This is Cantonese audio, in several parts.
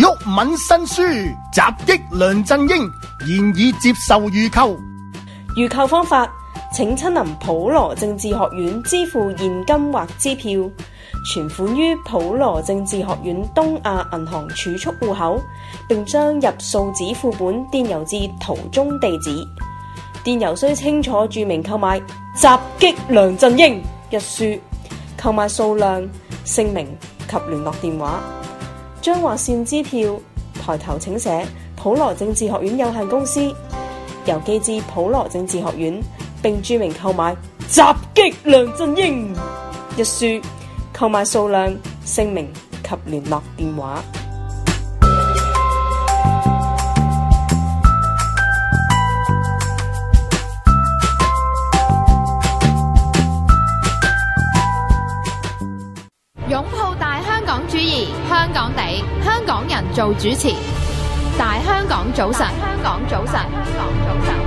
毓民新書襲擊梁振英，現已接受預購。 預購方法，請親臨普羅政治學院支付現金或支票，存款於普羅政治學院東亞銀行儲蓄戶口，並將入數紙副本電郵至圖中地址。電郵須清楚註明購買襲擊梁振英一書，購買數量、姓名及聯絡電話。將劃線支票抬頭請寫普羅政治學院有限公司，郵寄至普羅政治學院，並註明購買襲擊梁振英一書，購買數量、姓名及聯絡電話。 擁抱大香港主義，香港地，香港人做主持。大香港早晨，香港早晨，香港早晨。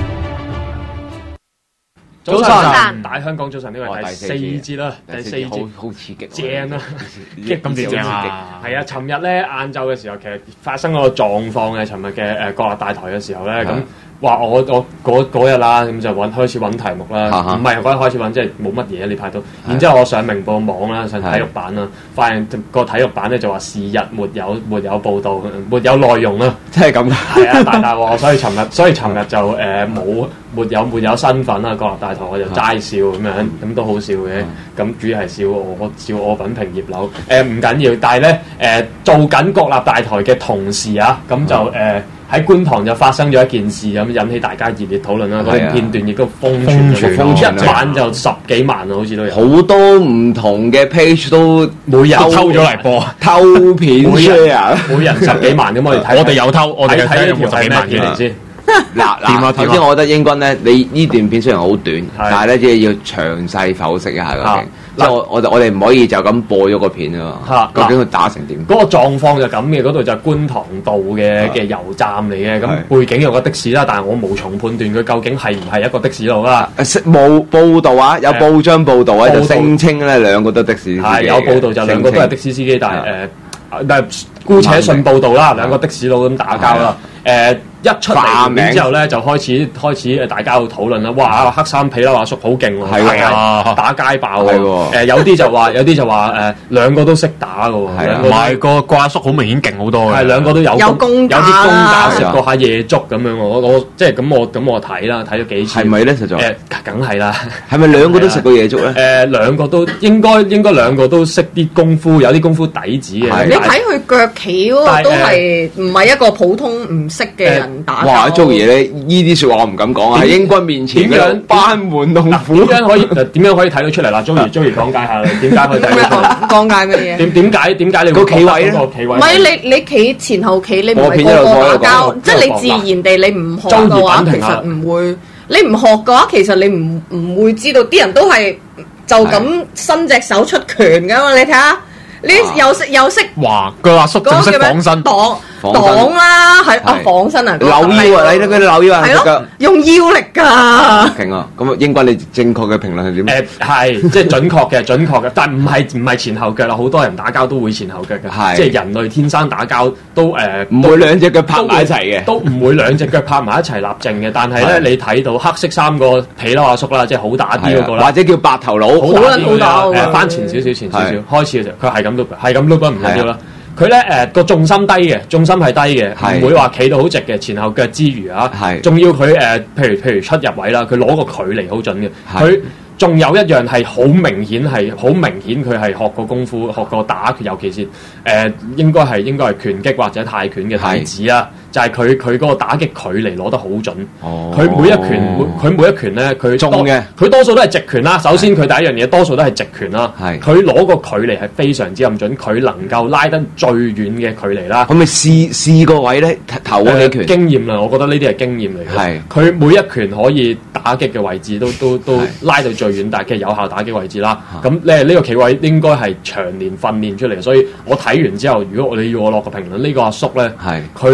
早晨，大香港早晨，呢個係第四節啦，第四節好刺激， 正啊， 咁正啊！ 係啊，尋日咧晏晝嘅時候，其實發生個狀況嘅，尋日嘅國立大台嘅時候咧，咁話我嗰日啦，咁就開始揾題目啦，唔係嗰日開始揾，即係冇乜嘢呢排都。然之後我上明報網啦，上體育版啦，發現個體育版咧就話是日沒有報導，沒有內容啦， 真係咁㗎？ 係啊，大鑊！所以尋日就沒有身份啦，國立大台我就齋笑咁樣，咁都好笑嘅。咁主要係笑我品評葉劉，唔緊要。但係咧做緊國立大台嘅同時啊，咁就喺觀塘就發生咗一件事，咁引起大家熱烈討論啦。嗰啲片段亦都瘋傳，一晚就10幾萬啊，好似都有好多唔同嘅 page 都每日偷咗嚟播， 偷片 share， 每人10幾萬咁，我哋睇， 我哋有偷，我哋睇呢條係咩片嚟先？ 嗱，頭先我覺得英軍咧，你呢段片雖然好短，但係咧即係要詳細剖析一下究竟。即係我哋唔可以就咁播咗個片啊嘛。究竟佢打成點？ 嗰個狀況就咁嘅，嗰度就係觀塘道嘅油站嚟嘅。咁背景有個的士啦，但係我無從判斷佢究竟係唔係一個的士佬啦。 冇報道啊，有報章報道啊，就聲稱咧兩個都的士司機。 係有報道就兩個都係的士司機，但係姑且信報道啦，兩個的士佬咁打交啦。一出嚟面之後咧，就開始大家喺度討論啦。哇！黑衫皮褸阿叔好勁喎， 係啊， 打街爆喎。有啲就話兩個都識打嘅喎。 唔係個阿叔好明顯勁好多嘅。 係兩個都有啲功架，食過下夜粥咁樣。我即係我睇啦，睇咗幾次。 係咪咧？實在梗係啦。係咪兩個都食過夜粥咧？ 兩個都應該兩個都識啲功夫，有啲功夫底子嘅。 你睇佢腳企嗰個都係唔係一個普通唔識嘅人。 哇！做嘢咧，呢啲説話我唔敢講啊！喺英軍面前點樣班門弄斧？ 點樣可以睇到出嚟啦？Joey 講解下你點解可以睇到出嚟？ 講解乜嘢？ 點解你個企位咧？ 唔係你企前後企，你唔係個打交，即係你自然地你唔學嘅話，其實唔會。你唔學嘅話，其實你唔會知道。啲人都係就咁伸隻手出拳㗎嘛！你睇下，你又識哇！個阿叔仲識綁身擋啦，係綁身啊！ 扭腰啊！你睇佢扭腰啊！ 係咯，用腰力㗎。 勁啊！咁英軍你正確嘅評論係點？ 係即係準確嘅，但係唔係前後腳啦。好多人打交都會前後腳嘅，即係人類天生打交都唔會兩隻腳拍埋一齊嘅， 都唔會兩隻腳拍埋一齊立正嘅。但係咧，你睇到黑色衫個皮褸阿叔啦，即係好打啲嗰個啦， 或者叫白頭佬， 好打啲翻前少少開始嘅時候，佢係咁碌唔緊要啦。佢咧個重心低嘅，重心係低嘅，唔會話企到好直嘅。前後腳之餘啊，仲要佢譬如出入位啦，佢攞個距離好準嘅。佢仲有一樣係好明顯佢係學過功夫、學過打，尤其是應該係拳擊或者泰拳嘅弟子啊。就係佢嗰個打擊距離攞得好準。佢每一拳咧，佢多數都係直拳啦。首先佢第一樣嘢多數都係直拳啦。佢攞個距離係非常之咁準，佢能夠拉得最遠嘅距離啦。 可唔可以試個位咧？頭嗰幾拳經驗啦，我覺得呢啲係經驗嚟嘅。佢每一拳可以打擊嘅位置都拉到最遠，但係嘅有效打擊位置啦。咁呢個企位應該係長年訓練出嚟，所以我睇完之後，如果你要我落個評論，呢個阿叔咧，佢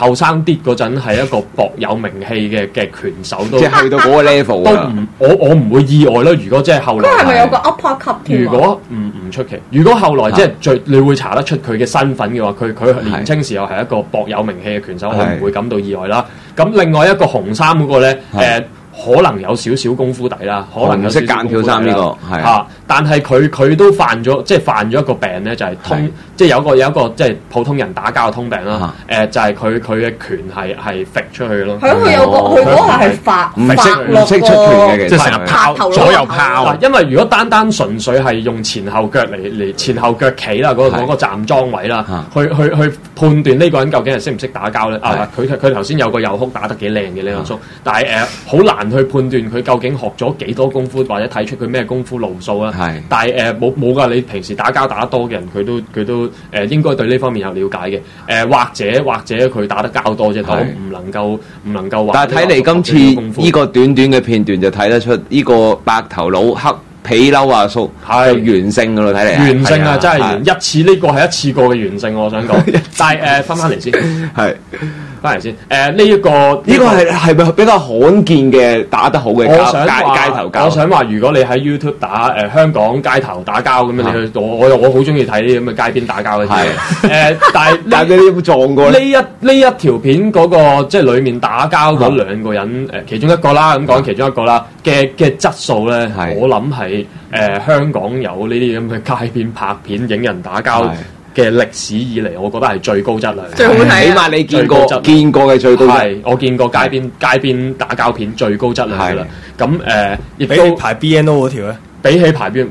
後生啲嗰陣係一個薄有名氣嘅拳手都， 即係去到嗰個 level 都唔我唔會意外咯。如果即係後來， 佢係咪有個 upper 級添？ 如果唔出奇，如果後來即係你會查得出佢嘅身份嘅話，佢年青時候係一個薄有名氣嘅拳手，我唔會感到意外啦。咁另外一個紅衫嗰個咧，可能有少少功夫底啦，可能有少少功夫底啦。紅色間條衫呢個係啊，但係佢都犯咗一個病咧，就係即係有一個即係普通人打交嘅通病啦。就係佢嘅拳係揈出去咯。係佢有個佢嗰下係發唔識出拳嘅， 即係成日拋左右拋。 因為如果單純粹係用前後腳嚟前後腳企啦，嗰個站樁位啦，去判斷呢個人究竟係識唔識打交咧？佢頭先有個右哭打得幾靚嘅呢個叔，但係好難去判斷佢究竟學咗幾多功夫，或者睇出佢咩功夫路數啊。但係冇㗎，你平時打交打得多嘅人，佢都應該對呢方面有了解嘅。或者佢打得較多啫，但唔能夠話。 但係睇嚟今次呢個短短嘅片段就睇得出呢個白頭佬黑皮褸阿叔係完勝㗎咯，睇嚟完勝啊！真係完一次，呢個係一次過嘅完勝，我想講。但係翻嚟先，翻嚟先。呢一個係咪比較罕見嘅打得好嘅街頭交？ 我想話，如果你喺 YouTube 打香港街頭打交咁樣，你去我好中意睇啲咁嘅街邊打交嘅嘢。但係你有冇撞過咧？呢一條片嗰個即係裡面打交嗰兩個人其中一個啦，咁講其中一個啦嘅質素咧，我諗係香港有呢啲咁嘅街邊拍片影人打交嘅歷史以嚟，我覺得係最高質量， 最好睇。 起碼你見過嘅最高質， 我見過街邊打交片最高質量㗎啦。咁亦都比起排 BNO 嗰條咧， 比起排 BNO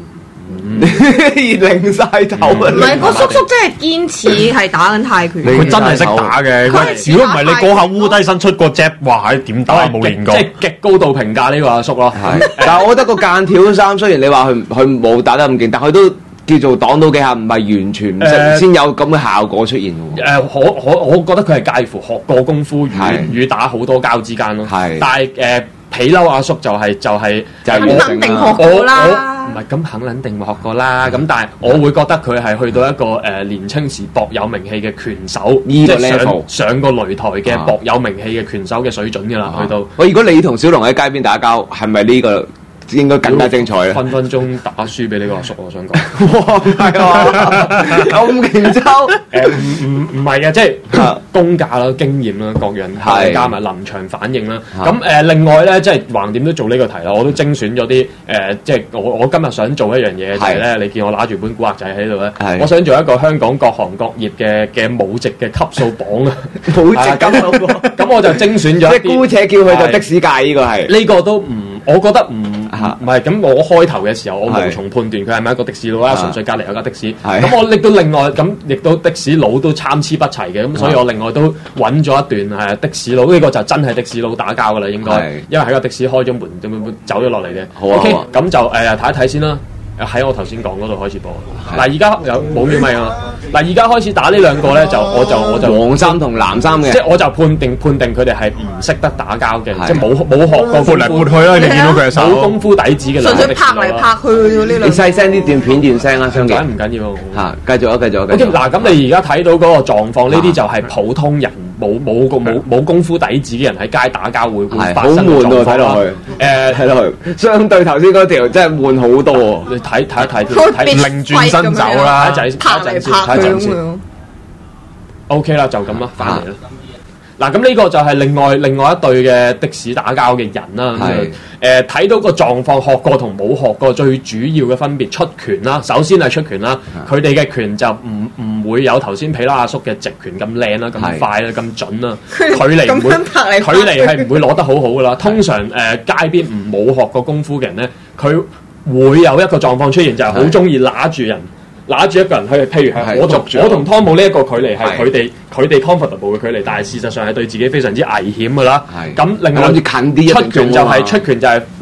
擰晒頭。唔係個叔叔真係堅持係打緊泰拳， 佢真係識打嘅。如果唔係你嗰下烏低身出個 jab，哇！點打冇練過， 即係極高度評價呢個阿叔咯。 但係我覺得個間條衫雖然你話佢冇打得咁勁，但佢都叫做擋到幾下，唔係完全唔識先有咁嘅效果出現喎。 我覺得佢係介乎學過功夫與打好多交之間咯。但係皮褸阿叔就係肯定學過啦。 唔係咁肯定學過啦。咁但係我會覺得佢係去到一個年青時薄有名氣嘅拳手，即係上個擂台嘅薄有名氣嘅拳手嘅水準㗎啦。去到如果你同小龍喺街邊打交，係咪呢個應該更加精彩咧？ 分鐘打輸俾呢個阿叔，我想講。 哇！係喎，咁勁抽唔係嘅，即係功架啦、經驗啦、各樣加埋臨場反應啦。咁另外咧，即係橫掂都做呢個題啦，我都精選咗啲即係我今日想做一樣嘢就係咧，你見我揦住本古惑仔喺度咧，我想做一個香港各行各業嘅武籍嘅級數榜啊！ 武籍級數榜， 咁我就精選咗。 即係姑且叫佢就的士界呢個係呢個都唔，我覺得唔係咁。我開頭嘅時候，我無從判斷佢係咪一個的士佬啦，純粹隔離有架的士。咁我亦都另外咁，亦都的士佬都參差不齊嘅。咁所以我另外都揾咗一段係的士佬，呢個就真係的士佬打交㗎啦，應該，因為喺個的士開咗門，咁走咗落嚟嘅。OK，咁就睇一睇先啦。喺我頭先講嗰度開始播。嗱，而家有冇叫咪啊？嗱，而家開始打呢兩個咧，我就黃衫同藍衫嘅， 即係我就判定佢哋係唔識得打交嘅，即係冇學過撥嚟撥去啦。你見到佢嘅手冇功夫底子嘅， 純粹拍嚟拍去呢兩。 你細聲啲段片段聲啦，相記唔緊要嚇，繼續啊，繼續。 OK，嗱，咁你而家睇到嗰個狀況，呢啲就係普通人冇功夫底子嘅人喺街打交會發生嘅狀況。 睇落去，睇落去，相對頭先嗰條真係悶好多。 你睇一睇， 擰轉身走啦， 拍嚟拍去咁樣。OK 啦，就咁啦，翻嚟啦。嗱，咁呢個就係另外一隊嘅的士打交嘅人啦。睇到個狀況，學過同冇學過最主要嘅分別，出拳啦。首先係出拳啦，佢哋嘅拳就唔會有頭先皮拉阿叔嘅直拳咁靚啦、咁快啦、咁準啦。距離係唔會攞得好好噶啦。通常街邊冇學過功夫嘅人咧，佢會有一個狀況出現，就係好中意揦住一個人去，譬如係我同湯姆呢一個距離係佢哋 comfortable 嘅距離，但係事實上係對自己非常之危險㗎啦。咁另外出拳就係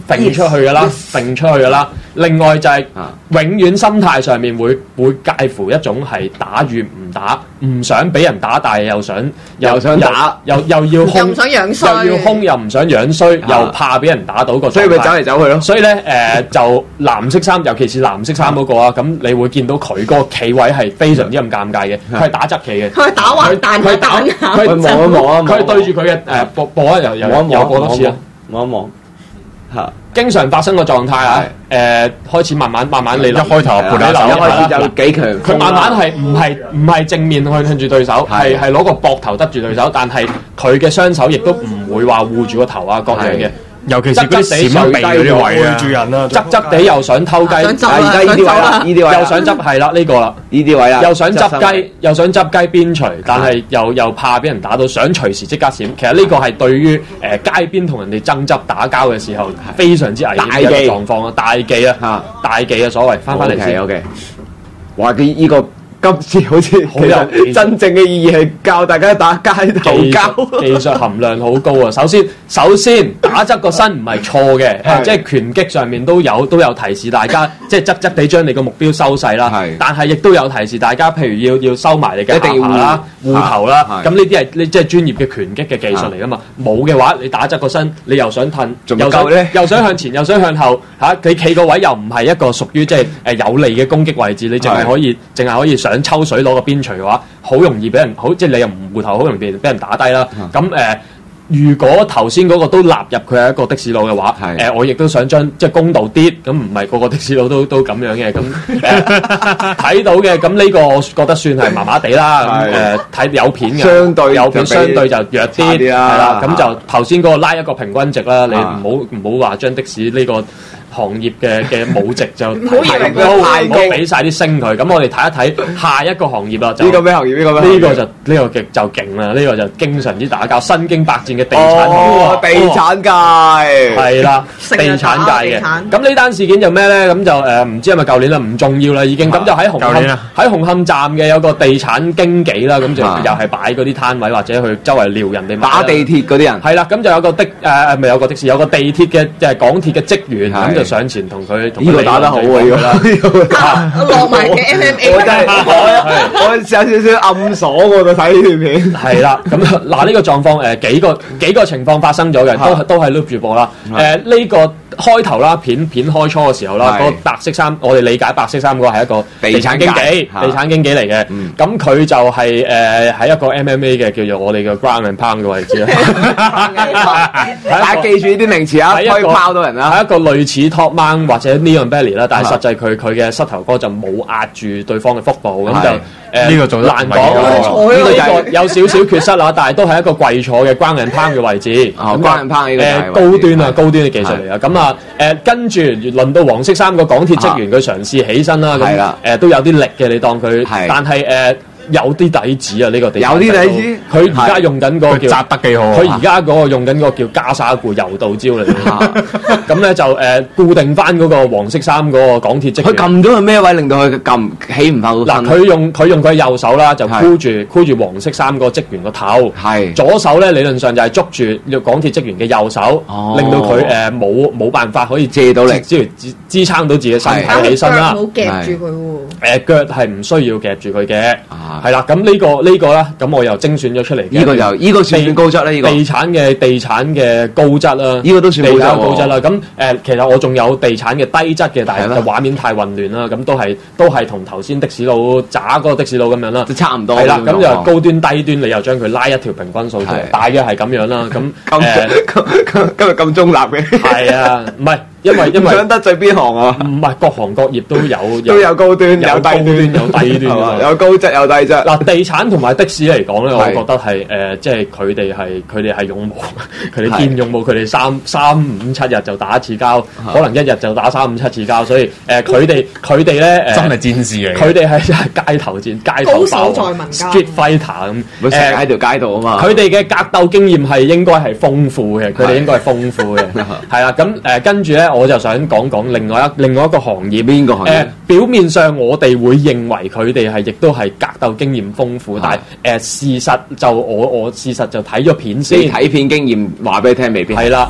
揈出去㗎啦，揈出去㗎啦。另外就係永遠心態上面會介乎一種係打與唔打，唔想俾人打，但係又想打，又要兇， 又唔想樣衰， 又要兇，又唔想樣衰，又怕俾人打到個狀態， 所以咪走嚟走去咯。 所以咧就藍色衫，尤其是藍色衫嗰個啊，咁你會見到佢嗰個企位係非常之咁尷尬嘅，佢係打側企嘅， 佢打橫彈下彈下， 佢望一望啊， 佢係對住佢嘅播一又播多次啊， 望一望嚇。 經常發生個狀態啊，開始慢慢你一開頭撥下手， 一開始就幾強， 佢慢慢係唔係正面去向住對手，係攞個膊頭得住對手，但係佢嘅雙手亦都唔會話護住個頭啊各樣嘅。 尤其是嗰啲閃避嗰啲位啊， 住人啦， 側側地又想偷雞， 而家呢啲位啦，呢啲位又想執係啦呢個啦， 呢啲位啦， 又想執雞，又想執雞邊除，但係又怕俾人打到，想隨時即刻閃。其實呢個係對於街邊同人哋爭執打交嘅時候非常之危險嘅一個狀況啊！大忌啊，大忌啊！所謂翻嚟先。 OK， 哇！佢呢個今次好似好有真正嘅意義係教大家打街頭交， 技術含量好高啊！首先打側個身唔係錯嘅，即係拳擊上面都有提示大家，即係側地將你個目標收細啦。但係亦都有提示大家，譬如要收埋你嘅下巴啦、護頭啦。咁呢啲係你即係專業嘅拳擊嘅技術嚟噶嘛？冇嘅話，你打側個身，你又想褪，又想向前，又想向後嚇，你企個位又唔係一個屬於即係有利嘅攻擊位置，你淨係可以想抽水攞個邊錘嘅話，好容易俾人即係你又唔護頭，好容易俾人打低啦。咁如果頭先嗰個都納入佢係一個的士佬嘅話，我亦都想將即係公道啲，咁唔係個個的士佬都咁樣嘅，咁睇到嘅，咁呢個我覺得算係麻麻地啦。睇有片嘅，有片相對就弱啲，係啦。咁就頭先嗰個拉一個平均值啦，你唔好話將的士呢個行業嘅母值就唔好俾晒啲星佢。咁我哋睇一睇下一個行業啦。 呢個咩行業？ 呢個就勁啦。呢個就經常之打交，身經百戰嘅地產行業。 地產界係啦，地產界嘅。咁呢單事件就咩咧？咁就唔知係咪舊年啦，唔重要啦已經。咁就喺紅磡站嘅有個地產經紀啦，咁就又係擺嗰啲攤位或者去周圍撩人哋打地鐵嗰啲人。係啦，咁就有個咪有個的士，有個地鐵嘅即係港鐵嘅職員咁就上前同佢呢個打得好喎， 落埋嘅 MMA， 我有少少暗鎖喎，就睇呢段片。 係啦，咁嗱呢個狀況幾個情況發生咗嘅，都係 loop 住播啦。呢個開頭啦，片開初嘅時候啦，嗰個白色衫，我哋理解白色衫嗰個係一個地產經紀嚟嘅。咁佢就係喺一個 MMA 嘅叫做我哋嘅 ground and pound 嘅位置啦。 大家記住呢啲名詞啊，可以拋到人啦。 係一個類似 top mount 或者 knee on belly 啦，但係實際佢嘅膝頭哥就冇壓住對方嘅腹部，咁就呢個做得難講。呢個有少少缺失啦，但係都係一個跪坐嘅 ground and pound 嘅位置。 ground and pound 呢個高端嘅技術嚟啊！咁啊跟住輪到黃色衫個港鐵職員，佢嘗試起身啦，咁都有啲力嘅，你當佢，但係有啲底子啊！呢個地方有啲底子， 佢而家用緊個叫紮得幾好。 佢而家嗰個用緊個叫加沙固柔道招嚟嘅，咁咧就固定翻嗰個黃色衫嗰個港鐵職員。 佢撳咗佢咩位令到佢撳起唔翻？ 嗱，佢用佢右手啦，就箍住黃色衫嗰個職員個頭。係左手咧，理論上就係捉住港鐵職員嘅右手，令到佢冇辦法可以借到力，支撐到自己身體起身啦。 冇夾住佢喎。 腳係唔需要夾住佢嘅。係啦，咁呢個啦，咁我又精選咗出嚟。呢個算高質啦，呢個地產嘅高質啦， 呢個都算高質啦。咁其實我仲有地產嘅低質嘅，但係就畫面太混亂啦。咁都係同頭先的士佬渣嗰個的士佬咁樣啦， 都差唔多。 係啦，咁就高端低端，你又將佢拉一條平均數出嚟，大約係咁樣啦。咁今日咁中立嘅。 係啊，唔係。因為想得罪邊行啊？ 唔係各行各業都有高端有低端， 有高質有低質。 嗱，地產同埋的士嚟講咧，我覺得係即係佢哋係勇武，佢哋見勇武，佢哋3、5、7日就打一次交，可能一日就打3、5、7次交，所以佢哋咧真係戰士嚟。 佢哋係街頭戰、街頭高手在民間 street fighter 咁， 成日喺條街度啊嘛。 佢哋嘅格鬥經驗係應該係豐富嘅，佢哋應該係豐富嘅，係啦。咁跟住咧。我就想講另外一個行業， 邊個行業？ 表面上我哋會認為佢哋亦都係格鬥經驗豐富，但係事實就我事實就睇咗片先， 睇片經驗話俾你聽未必係啦。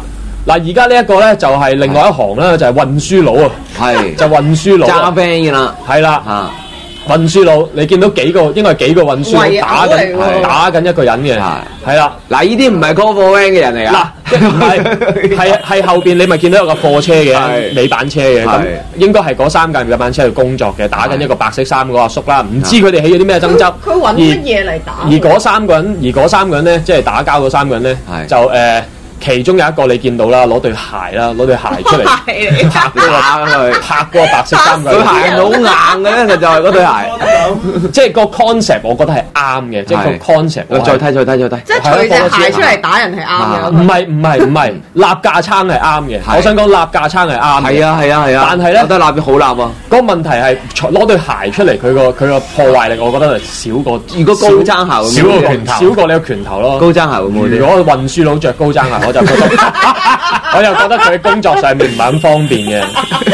嗱，而家呢一個咧就係另外一行啦，就係運輸佬啊，就運輸佬揸 van 嘅啦， 係啦，運輸佬，你見到應該係幾個運輸佬打緊一個人嘅，係啦。 嗱，呢啲唔係 call for van 嘅人嚟㗎。 嗱，係後邊你咪見到有個貨車嘅尾板車嘅，咁應該係嗰3架尾板車去工作嘅，打緊一個白色衫嗰個阿叔啦，唔知佢哋起咗啲咩爭執。 佢揾乜嘢嚟打？ 而嗰3個人咧，即係打交嗰3個人咧，就其中有一個你見到啦，攞對鞋出嚟拍嗰個白色衫嘅， 對鞋好硬嘅咧，就係嗰對鞋。 即係個 concept， 我覺得係啱嘅，即係個 concept。 再睇。 即係除隻鞋出嚟打人係啱嘅。 唔係，立架撐係啱嘅。我想講立架撐係啱嘅。係啊。但係咧， 我覺得立好立喎。 個問題係攞對鞋出嚟，佢個破壞力，我覺得係少過。 如果高踭鞋， 少過你個拳頭咯。 高踭鞋會唔會？ 如果運輸佬着高踭鞋，我就覺得佢工作上面唔係咁方便嘅。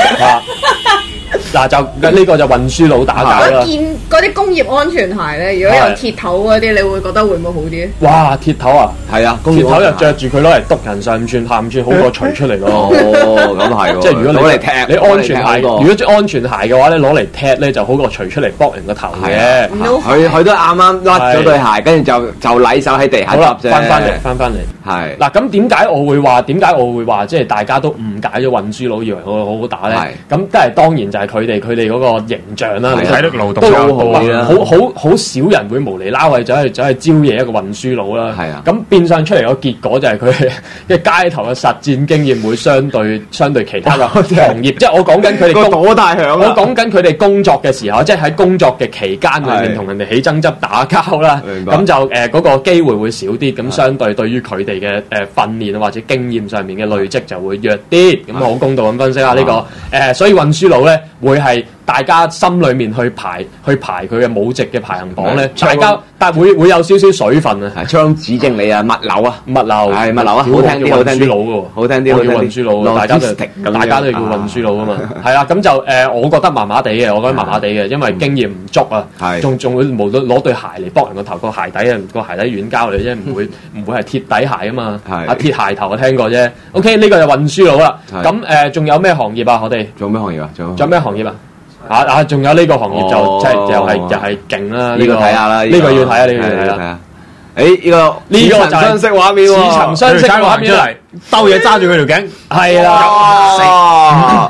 嗱，就呢個就運輸佬打交啦。 我見嗰啲工業安全鞋咧，如果有鐵頭嗰啲，你會覺得會唔會好啲？ 哇，鐵頭啊， 係啊， 鐵頭就着住佢攞嚟篤人上5寸下5寸，好過除出嚟咯。 哦，咁係喎。 即係如果攞嚟踢， 你安全鞋，如果着安全鞋嘅話咧，攞嚟踢咧就好過除出嚟卜人個頭嘅。 佢都啱啱甩咗對鞋，跟住就禮手喺地下揼啫。 翻翻嚟。 係。 嗱，咁點解我會話即係大家都誤解咗運輸佬，以為我好好打咧？咁當然就係佢哋嗰個形象啦， 體力勞動都好好少人會無厘啦喂走去招惹一個運輸佬啦。 係啊， 咁變相出嚟個結果就係佢嘅街頭嘅實戰經驗會相對其他嘅行業，即係我講緊佢哋個大響。 我講緊佢哋工作嘅時候，即係喺工作嘅期間裏面同人哋起爭執打交啦。咁就嗰個機會會少啲，咁相對於佢哋嘅訓練或者經驗上面嘅累積就會弱啲。咁好公道咁分析下呢個所以運輸佬咧會係大家心裏面去排佢嘅武績嘅排行榜咧，大家但係會有少少水分啊， 槍指正你啊，物流啊， 物流啊，好聽啲， 運輸佬嘅喎， 好聽啲， 叫運輸佬，大家都叫運輸佬啊嘛，係啦，咁就我覺得麻麻地嘅，因為經驗唔足啊，仲會無論攞對鞋嚟搏人個頭，個鞋底軟膠嚟啫，唔會係鐵底鞋啊嘛，鐵鞋頭我聽過啫。OK， 呢個就運輸佬啦。咁仲有咩行業啊？我哋仲有咩行業啊？ 仲有咩行業啊？仲有呢個行業就即係又係勁啦！ 呢個睇下啦， 呢個要睇下，呢個要睇下。 呢個似曾相識畫面喎， 似曾相識畫面嚟， 兜嘢揸住佢條頸， 係啦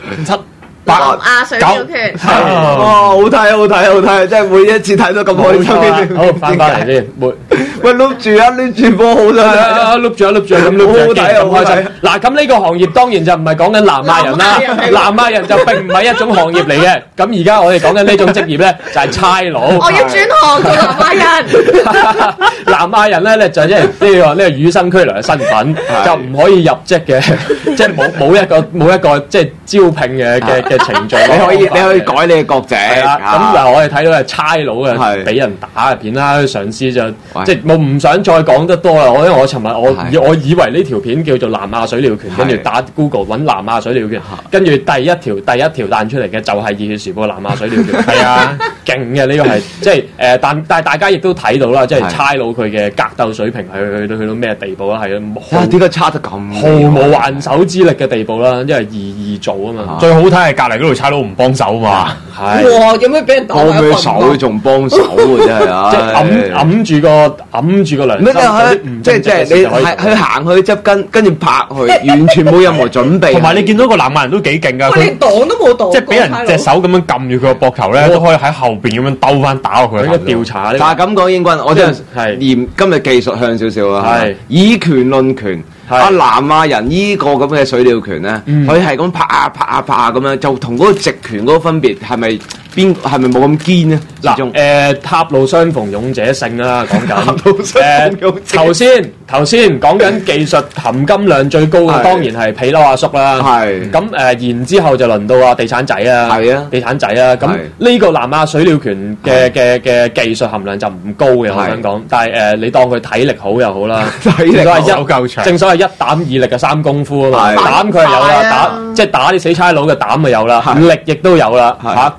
，4、6、7、8、 水鳥拳， 好睇，即係每一次睇都咁開心。 好，翻嚟先， 喂，碌住波好想睇， 碌住咁碌住，好睇，好開心。嗱，咁呢個行業當然就唔係講緊南亞人啦，南亞人就並唔係一種行業嚟嘅。咁而家我哋講緊呢種職業咧，就係差佬。 我要轉行做南亞人。 南亞人咧就即係呢個與生俱來嘅身份，就唔可以入職嘅，即係冇一個即係招聘嘅程序。 你可以改你嘅國籍。 咁嗱，我哋睇到係差佬嘅俾人打嘅片啦，上司就即係我唔想再講得多啦。因為我尋日我以為呢條片叫做南亞水鳥拳，跟住打 Google 揾南亞水鳥拳，跟住第一條彈出嚟嘅就係《熱血時報》南亞水鳥拳。係啊，勁嘅呢個係即係但係大家亦都睇到啦，即係差佬佢嘅格鬥水平係去到咩地步啦？係啊， 點解差得咁？ 毫無還手之力嘅地步啦，因為易做啊嘛。 最好睇係隔離嗰度差佬唔幫手嘛。 哇！有咩俾人打？ 幫咩手仲幫手啊？真係啊！ 即係揞住個梁心， 即係你去行去執跟住拍佢，完全冇任何準備。 同埋你見到個南亞人都幾勁㗎， 佢連擋都冇擋， 即係俾人隻手咁樣撳住佢個膊頭咧，都可以喺後邊咁樣兜翻打落佢。 應該調查。 但係咁講，英軍我真係嫌今日技術向少少啦。以拳論拳。南亞人呢個咁嘅水鳥拳咧，佢係咁拍下咁樣，就同嗰個直拳嗰個分別係咪冇咁堅呢？ 嗱，狹路相逢勇者勝啦，講緊。頭先講緊技術含金量最高嘅，當然係皮褸阿叔啦。咁然之後就輪到地產仔啊。地產仔啊。咁呢個南亞水鳥拳嘅技術含量就唔高嘅，我想講。但係你當佢體力好又好啦， 體力好夠長。 正所謂一膽二力嘅三功夫啊嘛，膽佢係有啦，即係打啲死差佬嘅膽咪有啦，力亦都有啦，功夫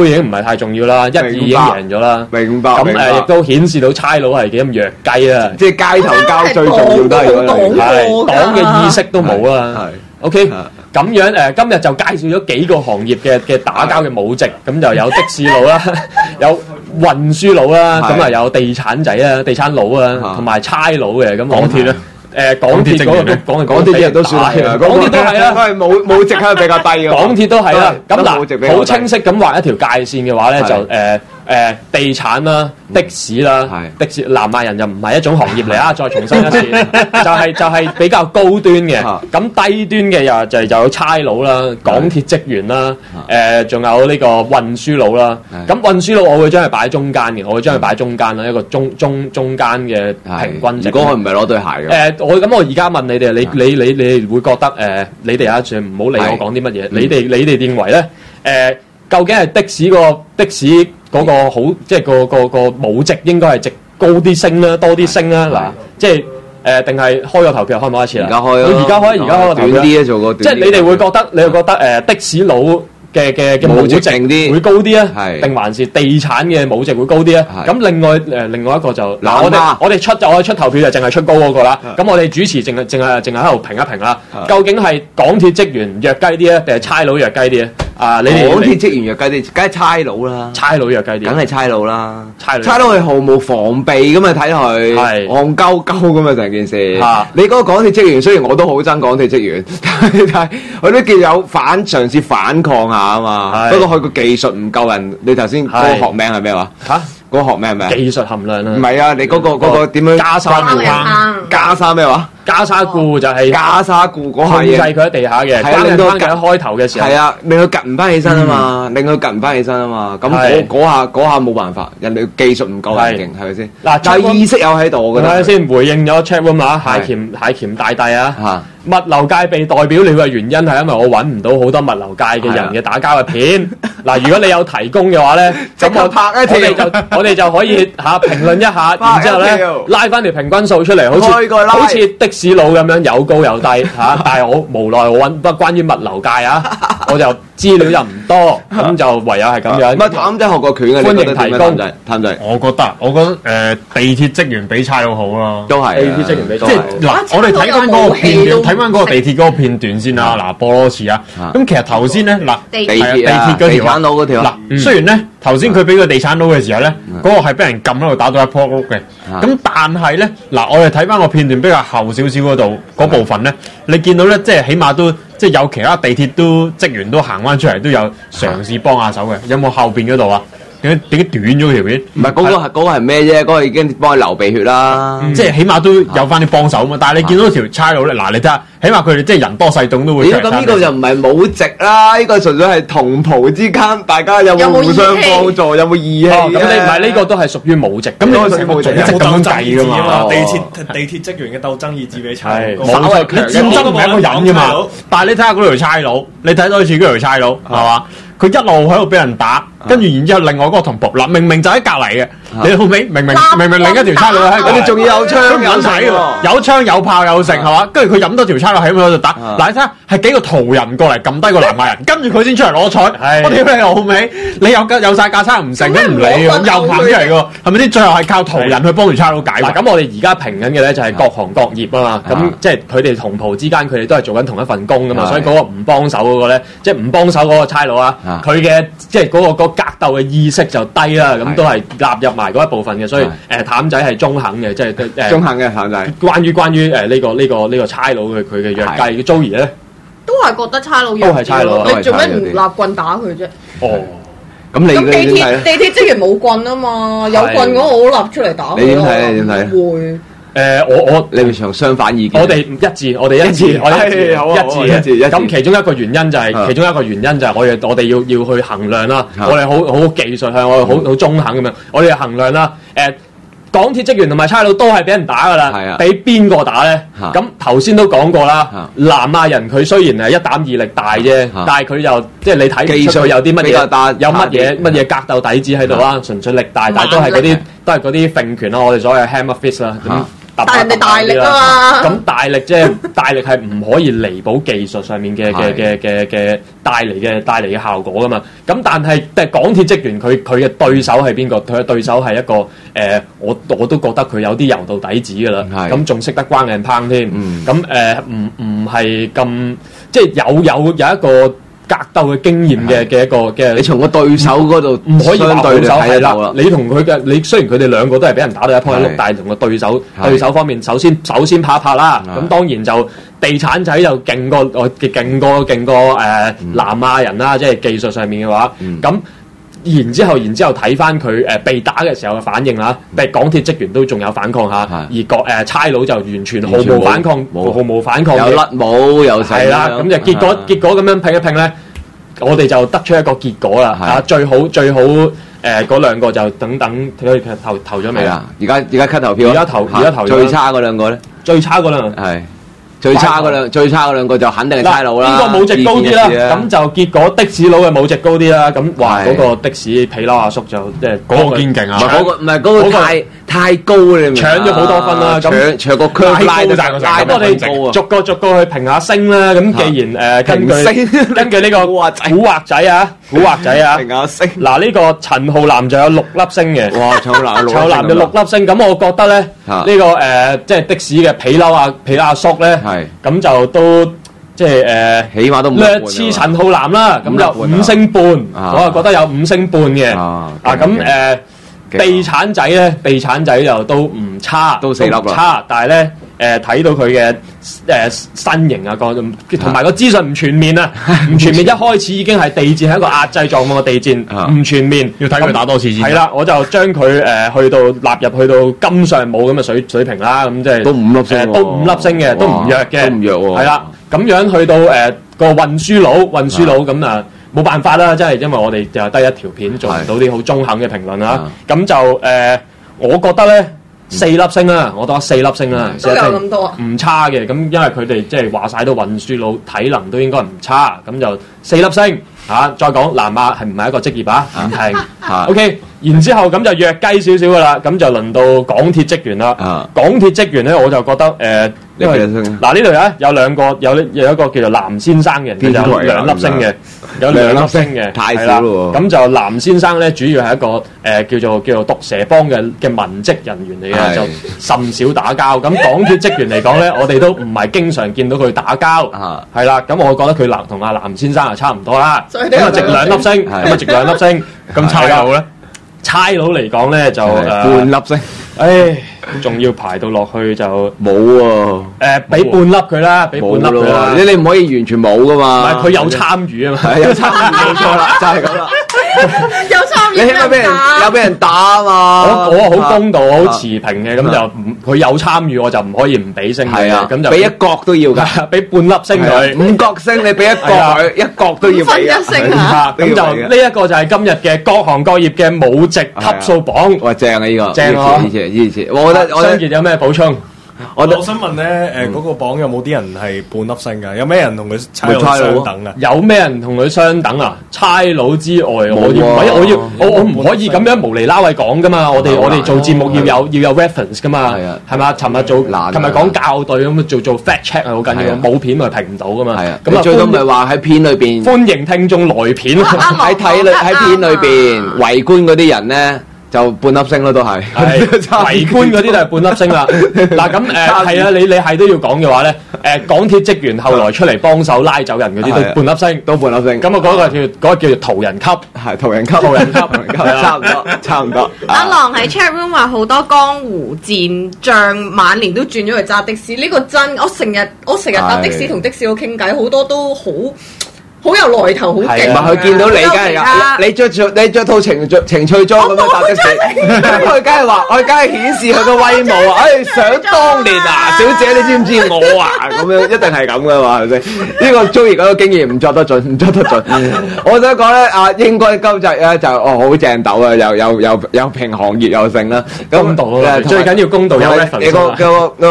已經唔係太重要啦，1-2已經贏咗啦。 明白。 咁亦都顯示到差佬係幾咁弱雞啊！ 即係街頭交最重要都係黨嘅意識都冇啦。係 OK。咁樣今日就介紹咗幾個行業嘅打交嘅武職，咁就有的士佬啦，有運輸佬啦，咁啊有地產仔啦、地產佬啊，同埋差佬嘅。咁港鐵咧，港鐵嗰個港鐵啲人都算係啦，港鐵都係啦， 佢係武職係比較低嘅。 港鐵都係啦。咁嗱，好清晰咁畫一條界線嘅話咧，就地產啦、的士啦，的士南亞人就唔係一種行業嚟啊！再重申一次，就係比較高端嘅。咁低端嘅就有差佬啦、港鐵職員啦，仲有呢個運輸佬啦。咁運輸佬我會將佢擺喺中間嘅，我會將佢擺喺中間啦，一個中間嘅平均值。 如果佢唔係攞對鞋嘅， 我而家問你哋，你哋會覺得你哋啊，唔好理我講啲乜嘢。你哋認為咧究竟係的士嗰個好，即係個武職應該係值高啲升啦，多啲升啦。嗱，即係定係開個投票開唔開一次啦？而家開個投票。 短啲啊，做個短。 即係你哋會覺得的士佬嘅武職會高啲啊？定還是地產嘅武職會高啲啊？咁另外一個就嗱，我哋出投票就淨係出高嗰個啦。咁我哋主持淨係喺度評一評啦。究竟係港鐵職員弱雞啲啊，定係差佬弱雞啲啊？你哋港鐵職員弱雞啲，梗係差佬啦。 差佬弱雞啲， 梗係差佬啦。差佬係毫無防備咁啊，睇佢戇鳩鳩咁啊，成件事。你嗰個港鐵職員，雖然我都好憎港鐵職員，但係佢都叫有嘗試反抗下啊嘛。不過佢個技術唔夠人。你頭先嗰個學名係咩話？嗰個學名係咩？ 技術含量啦。 唔係啊，你嗰個點樣？加沙咩話？ 加沙固就係加沙固嗰下嘢， 控制佢喺地下嘅，令到佢喺開頭嘅時候， 係啊，令佢趌唔翻起身啊嘛，令佢趌唔翻起身啊嘛，咁嗰下冇辦法，人哋技術唔夠人勁，係咪先？嗱，但係意識有喺度，我覺得。睇下先，回應咗 chat room 啊，蟹鉗大帝啊，物流界被代表了嘅原因係因為我揾唔到好多物流界嘅人嘅打交嘅片。嗱，如果你有提供嘅話咧，咁我哋就可以評論一下，然之後咧拉翻條平均數出嚟，好似的士佬咁樣有高有低嚇，但係我無奈我揾不關於物流界啊，我就資料又唔多，咁就唯有係咁樣。 乜譚仔學過拳嘅？ 歡迎提供。 譚仔， 我覺得地鐵職員比差佬好啦， 都係地鐵職員比。即係嗱，我哋睇翻嗰個片段，睇翻嗰個地鐵嗰個片段先啦。嗱，播多次啊。咁其實頭先咧，嗱地鐵嗰條嗱，雖然咧頭先佢俾個地產佬嘅時候咧，嗰個係俾人撳喺度打到一仆碌嘅。咁但係咧，嗱我哋睇翻個片段比較後少少嗰度嗰部分咧，你見到咧，即係起碼都即係有其他地鐵都職員都行翻出嚟，都有嘗試幫下手嘅。有冇後邊嗰度啊？點解短咗條片？ 唔係嗰個係咩啫？嗰個已經幫佢流鼻血啦， 即係起碼都有翻啲幫手啊嘛。但係你見到條差佬咧，嗱你睇下，起碼佢哋即係人多勢眾都會。 咁呢個就唔係武職啦，呢個純粹係同袍之間，大家有冇互相幫助，有冇義氣？ 咁你唔係呢個都係屬於武職，咁你個係武職咁樣計噶嘛？ 地鐵職員嘅鬥爭意志比差佬冇啊！佢戰爭唔係一個人噶嘛。但係你睇下嗰條差佬，你睇多次嗰條差佬係嘛？佢一路喺度俾人打，跟住然之後另外嗰個同仆，嗱明明就喺隔離嘅，你好尾明明另一條差佬喺，佢哋仲要有槍有使喎，有槍有炮有剩係嘛？跟住佢飲多條差佬喺度打，嗱你睇下係幾個途人過嚟撳低個南亞人，跟住佢先出嚟攞彩，我屌你老味，你有曬架撐唔成都唔理喎，又行出嚟喎，係咪先？最後係靠途人去幫條差佬解。 咁我哋而家評緊嘅咧就係各行各業啊嘛，咁即係佢哋同袍之間佢哋都係做緊同一份工噶嘛，所以嗰個唔幫手嗰個咧，即係唔幫手嗰個差佬啊。佢嘅即係嗰個格鬥嘅意識就低啦，咁都係納入埋嗰一部分嘅，所以譚仔係中肯嘅，即係中肯嘅譚仔。 關於呢個差佬佢嘅弱雞，Joey咧都係覺得差佬弱， 都係差佬。 你做咩唔立棍打佢啫？ 哦， 咁你地鐵職員冇棍啊嘛，有棍嗰我好立出嚟打佢。 你點睇？你點睇？ 會。 你哋場相反意見。 我哋一致。咁其中一個原因就係我哋要去衡量啦。我哋好技術向，我哋好中肯咁樣。我哋衡量啦。港鐵職員同埋差佬都係俾人打噶啦。俾邊個打咧？咁頭先都講過啦。南亞人佢雖然係一膽二力大啫，但係佢又即係你睇技術有啲乜嘢，有乜嘢格鬥底子喺度啦。純粹力大，但係都係嗰啲揈拳啦。我哋所謂 hammer fist 啦。 但係人哋大力啊嘛。 咁大力即係大力係唔可以彌補技術上面嘅帶嚟嘅效果噶嘛。咁但係港鐵職員佢嘅對手係邊個？佢嘅對手係一個我都覺得佢有啲油到底子噶啦。咁仲識得關硬烹添。咁唔係咁即係有一個格鬥嘅經驗嘅一個嘅， 你從個對手嗰度唔可以話對手係啦。 啦。 你同佢嘅你雖然佢哋兩個都係俾人打到一鋪一碌，但係同個對手方面，首先拍一拍啦。咁當然就地產仔就勁過南亞人啦，即係技術上面嘅話。咁然之後睇翻佢被打嘅時候嘅反應啦，但係港鐵職員都仲有反抗下，而差佬就完全毫無反抗， 有甩帽有死啦。咁就結果咁樣拼一拼咧，我哋就得出一個結果啦。最好嗰兩個就等佢投咗未啊？ 而家 cut 投票， 而家投最差嗰兩個咧？ 最差嗰兩個係。最差嗰兩個就肯定係差佬啦。 呢個武值高啲啦，咁就結果的士佬嘅武值高啲啦。咁話嗰個的士皮褸阿叔就即係嗰個堅勁啊！ 唔係嗰個太高啦， 搶咗好多分啦。咁搶個 curve 拉到晒個咁我哋逐個去評下星啦。咁既然根據呢個古惑仔啊， 評下星。 嗱呢個陳浩南就有6粒星嘅。 哇！陳浩南就6粒星。咁我覺得咧呢個即係的士嘅皮褸阿叔咧。咁就都即係起碼都略似陳浩南啦，咁就5星半，我係覺得有5星半嘅。咁地產仔又都唔差， 都4粒啦， 差，但係咧睇到佢嘅身形啊，同埋個資訊唔全面啊，唔全面。一開始已經係地戰係一個壓制狀況嘅地戰，唔全面， 要睇佢打多次先。 係啦，我就將佢納入去到金上武咁嘅水平啦，咁即係都5粒星， 都5粒星嘅，都唔弱嘅， 都唔弱喎。 係啦，咁樣去到個運輸佬咁啊。冇辦法啦，即係因為我哋就得一條片，做唔到啲好中肯嘅評論啦。咁就我覺得咧4粒星啦，我當4粒星啦， 都有咁多， 唔差嘅。咁因為佢哋即係話晒都運輸佬，體能都應該唔差，咁就4粒星嚇。再講南亞係唔係一個職業啊？唔停。OK，然之後咁就弱雞少少噶啦，咁就輪到港鐵職員啦。港鐵職員咧，我就覺得因為嗱呢度咧有兩個有一個叫做藍先生嘅人，佢就有2粒星嘅，有2粒星嘅， 太少咯。 咁就藍先生咧，主要係一個叫做毒蛇幫嘅文職人員嚟嘅，就甚少打交。咁港鐵職員嚟講咧，我哋都唔係經常見到佢打交，係啦。咁我覺得佢同阿藍先生係差唔多啦。咁啊值2粒星，咁啊值2粒星。咁差佬咧？差佬嚟講咧就半粒星。 唉，仲要排到落去就冇喎。 俾半粒佢啦，俾半粒佢啦。 你唔可以完全冇噶嘛。 唔係佢有參與啊嘛， 有參與冇錯啦，就係咁啦。 有參與， 你起碼俾人打啊嘛。 我好公道，好持平嘅，咁就佢有參與，我就唔可以唔俾星佢。咁就俾1角都要㗎， 俾半粒星佢。 5角星你俾1角佢，1角都要俾 1星啊。 咁就呢一個就係今日嘅各行各業嘅武值級數榜。 哇，正啊呢個， 正啊！ 我覺得張傑有咩補充？ 我想問咧，嗰個榜有冇啲人係半粒星㗎？有咩人同佢差佬相等啊？ 有咩人同佢相等啊？差佬之外，我唔可以咁樣無厘啦位講噶嘛！我哋做節目要有 reference 噶嘛，係嘛？尋日講校對咁做 fact check 係好緊要，冇片咪評唔到噶嘛。 咁啊，最多咪話喺片裏邊歡迎聽眾來片喺片裏邊圍觀嗰啲人咧。就半粒星咯，都係圍觀嗰啲就係半粒星啦。嗱咁係啊，你係都要講嘅話咧，港鐵職員後來出嚟幫手拉走人嗰啲都半粒星， 都半粒星。 咁啊嗰個叫做途人級， 係途人級，差唔多。 阿郎喺 chat room 話好多江湖戰將晚年都轉咗去揸的士，呢個真。我成日搭的士同的士佬傾偈，好多都好有來頭，好勁。 佢見到你，梗係你着套情趣裝咁樣搭的士，咁佢梗係顯示佢個威武啊！想當年啊，小姐你知唔知我啊？咁樣一定係咁噶嘛，係咪先？呢個Joey嗰個經驗唔作得準。我想講咧，應該今集咧就好正斗啊，又評行業又勝啦。 公道啦，最緊要公道有 reference。 個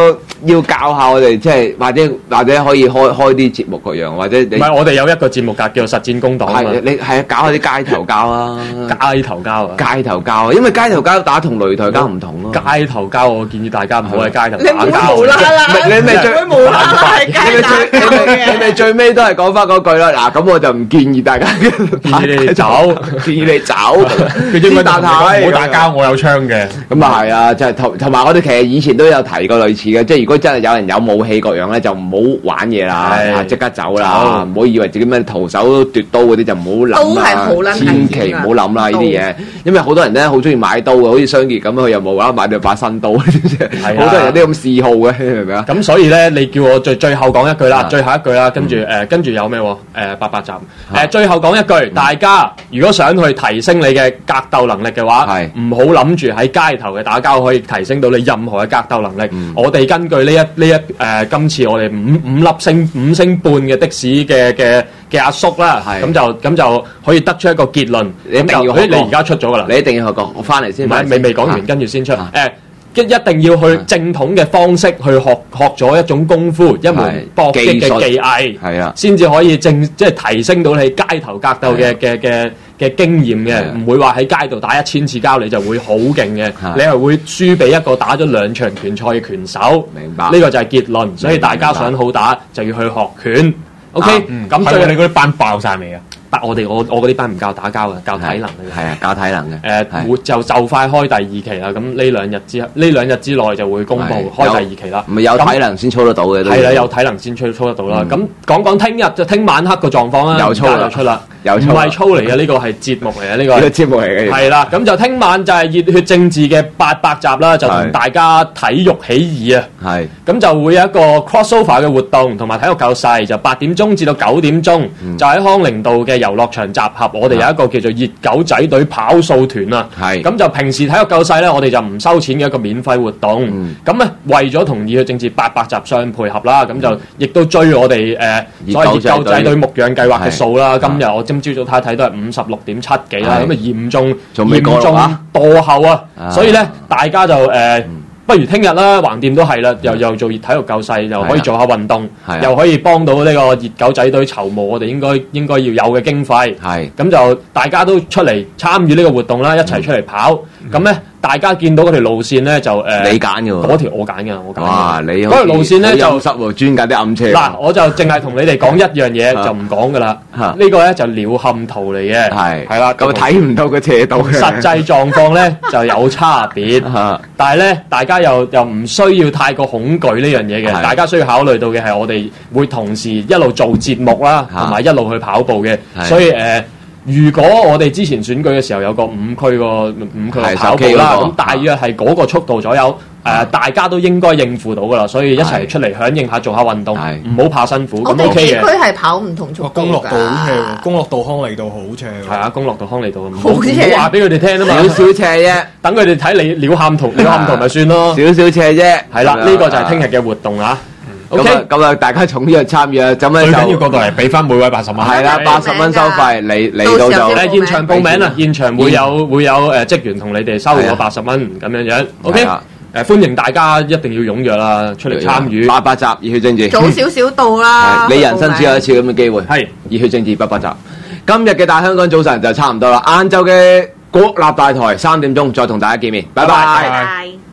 要教下我哋，即係或者可以開啲節目各樣，或者你唔係我哋有一個節目㗎，叫做實戰攻黨啊嘛。 你係搞下啲街頭交啊， 街頭交啊， 街頭交啊，因為街頭交打同擂台交唔同咯。 街頭交我建議大家唔好喺街頭你唔好無啦啦， 你咪最無啦啦喺街打嘅。 你咪最尾都係講翻嗰句啦。嗱，咁我就唔建議大家， 建議你哋走， 建議你走。 佢應該唔好打交，我有槍嘅。 咁啊係啊，即係同埋我哋其實以前都有提過類似嘅，即係如果真係有人有武器各樣咧，就唔好玩嘢啦，即刻走啦，唔好以為自己咩徒手奪刀嗰啲就唔好諗啦， 都係好撚千祈唔好諗啦呢啲嘢，因為好多人咧好中意買刀嘅，好似雙傑咁，佢又冇啦買到把新刀，好多人有啲咁嗜好嘅，明唔明啊？ 咁所以咧，你叫我最後講一句啦，最後一句啦，跟住有咩？88集最後講一句，大家如果想去提升你嘅格鬥能力嘅話，唔好諗住喺街頭嘅打交可以提升到你任何嘅格鬥能力。我哋根據今次我哋五星半嘅士嘅阿叔啦，咁就可以得出一個結論。你而家出咗噶啦， 你一定要學過。我翻嚟先， 未講完，跟住先出。一定要去正統嘅方式去學咗一種功夫，一門搏擊嘅技藝，係啊，先至可以即係提升到你街頭格鬥嘅經驗嘅，唔會話喺街度打1000次交你就會好勁嘅，你係會輸俾一個打咗2場拳賽嘅拳手。明白，呢個就係結論。所以大家想好打就要去學拳。OK，咁最後你嗰啲班爆晒未啊？ 我嗰啲班唔教打交嘅，教體能嘅。 係啊，教體能嘅。 就快開第2期啦，咁呢兩日之內就會公布開第2期啦。 唔係有體能先操得到嘅。 係啦，有體能先操得到啦。咁講聽晚黑個狀況啦， 有操就出啦。唔係操嚟嘅，呢個係節目嚟嘅，呢個係節目嚟嘅。 係啦，咁就聽晚就係熱血政治嘅800集啦，就同大家體育起義啊。係。咁就會有一個 crossover 嘅活動，同埋體育夠細，就8點鐘至到9點鐘，就喺康寧道嘅遊樂場集合。我哋有一個叫做熱狗仔隊跑數團啊。係。咁就平時體育夠細咧，我哋就唔收錢嘅一個免費活動。咁咧為咗同熱血政治800集相配合啦，咁就亦都追我哋所謂熱狗仔隊牧養計劃嘅數啦。今日我朝早睇都係56.7幾啦，咁啊嚴重墮後啊！所以咧，大家就不如聽日啦，橫掂都係啦，又做體育夠細，又可以做下運動，又可以幫到呢個熱狗仔隊籌募我哋應該要有嘅經費。係咁就大家都出嚟參與呢個活動啦，一齊出嚟跑。咁咧，大家見到嗰條路線咧就你揀嘅喎， 嗰條我揀嘅，我揀。 哇！你嗰條路線咧就優質喎，專揀啲暗車。 嗱，我就淨係同你哋講一樣嘢，就唔講噶啦。呢個咧就鳥瞰圖嚟嘅，係啦， 咁睇唔到個斜度嘅。 實際狀況咧就有差別，但係咧大家又唔需要太過恐懼呢樣嘢嘅。大家需要考慮到嘅係我哋會同時一路做節目啦，同埋一路去跑步嘅，所以如果我哋之前選舉嘅時候有個5區個跑步啦，咁大約係嗰個速度左右，大家都應該應付到噶啦，所以一齊出嚟響應下，做下運動，唔好怕辛苦，咁 OK 嘅。 我哋區係跑唔同速度㗎。 公樂道好斜喎，公樂道康利道好斜喎。 係啊，公樂道康利道好斜， 唔好話俾佢哋聽啊嘛， 少少斜啫， 等佢哋睇你鳥瞰圖咪算咯， 少少斜啫。係啦，呢個就係聽日嘅活動啊。 咁啊，大家踴躍參與啊！咁咧最緊要過到嚟俾翻每位80蚊。 係啦，80蚊收費，嚟到就現場報名啦！現場會有職員同你哋收咗80蚊咁樣樣。OK，歡迎大家一定要踴躍啦，出嚟參與。 800集熱血政治， 早少少到啦。 你人生只有一次咁嘅機會。係熱血政治800集。今日嘅大香港早晨就差唔多啦，晏晝嘅國立大台3點鐘再同大家見面，拜拜。